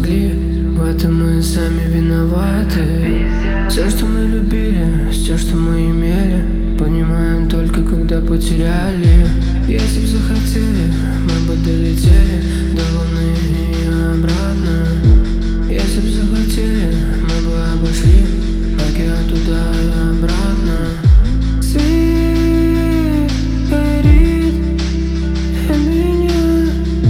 смогли, в этом мы сами виноваты. Все, что мы любили, все, что мы имели, понимаем только когда потеряли. Если б захотели, мы бы долетели до Луны и обратно. Если б захотели, мы бы обошли океан туда и обратно. Свет горит для меня,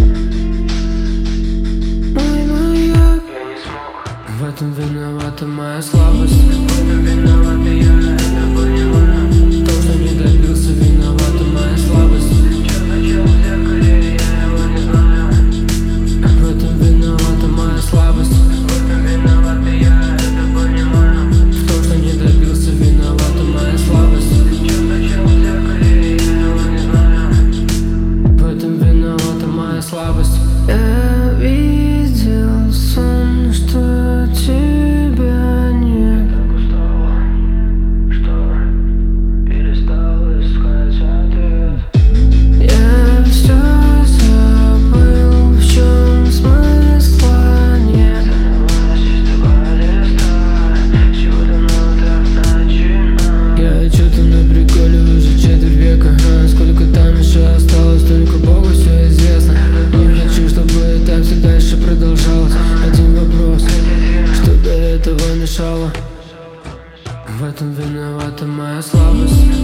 мой маяк. Я не смог. В этом виновата моя слабость. В этом виновата я, это понимаю. То, что не добился, виновата моя слабость. Что начал в зеркале, я его не знаю. В этом виновата моя слабость. В этом виновата я, это понимаю. В том, что не добился, виновата моя слабость. Что начал в зеркале, я его не знаю. В этом виновата моя слабость. Я видел сон, что тебя нет. Так устала, что перестал искать ответ. Я все забыл, в чем смысла нет. Чистого листа, чего давно так начинал. Я что-то на приколе уже четверть века. Сколько там еще осталось, только Богу все известно. Не хочу, чтобы так все дальше продолжалось. Один вопрос, что до этого мешало? В этом виновата моя слабость.